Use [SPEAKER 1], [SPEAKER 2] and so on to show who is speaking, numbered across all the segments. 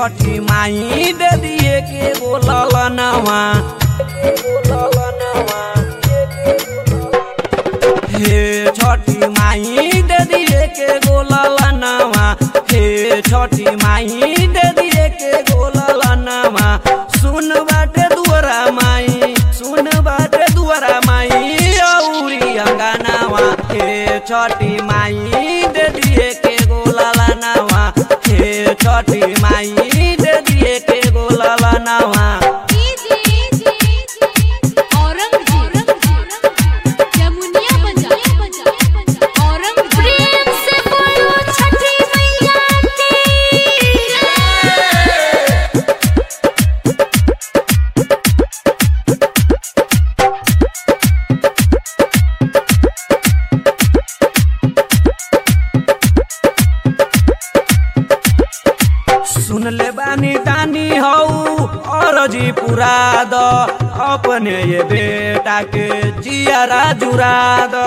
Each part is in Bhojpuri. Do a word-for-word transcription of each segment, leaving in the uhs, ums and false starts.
[SPEAKER 1] छठी माई दे दिए के बोलल नवा हे छठी माई दे दिए के बोलल नवा हे छठी माई दे दिए के बोलल नवा सुन बाटे दुआरा माई सुन बाटे दुआरा माई औरी अंगनावा हे छठी माई दे दिए के बोलल नवा हे छठी माई दे दिए के बोलल नवा सुन ले बानी दानी हऊ औरजी पुरा द अपने ये बेटा के जियारा जुरा द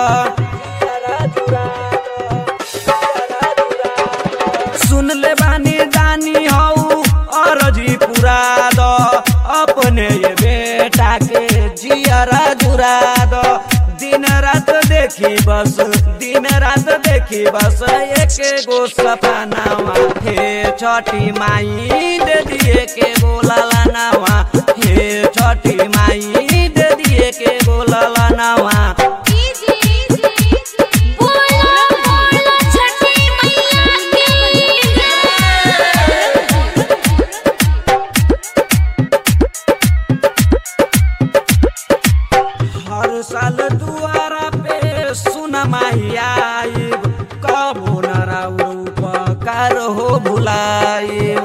[SPEAKER 1] सुन ले बानी दानी हऊ औरजी पुरा द अपने ये बेटा के जियारा जुरा द दिन रात देखी बस दिन रात देखी बस एक गो सपनावा हे छठी माई दे दिए के बोलल नवा हे छठी माई दे दिए के बोलल नवा हर साल दुआरा पे सुन माही आइब कबो न राउर उपकार हो भुलाइब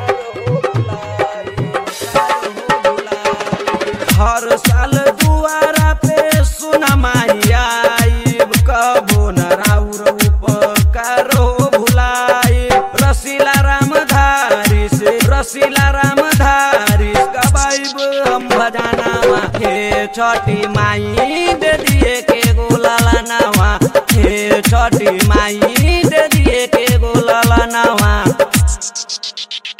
[SPEAKER 1] हर साल दुआरा पे सुन माही आइब कबो न राउर उपकार हो भुलाइब रसीला रामधारी से रसीला रामधारी गवाइब हम भजनावा हे छठी माई दे दिए के बोलल नवा हे छठी माई दे दिए के बोलल नवा।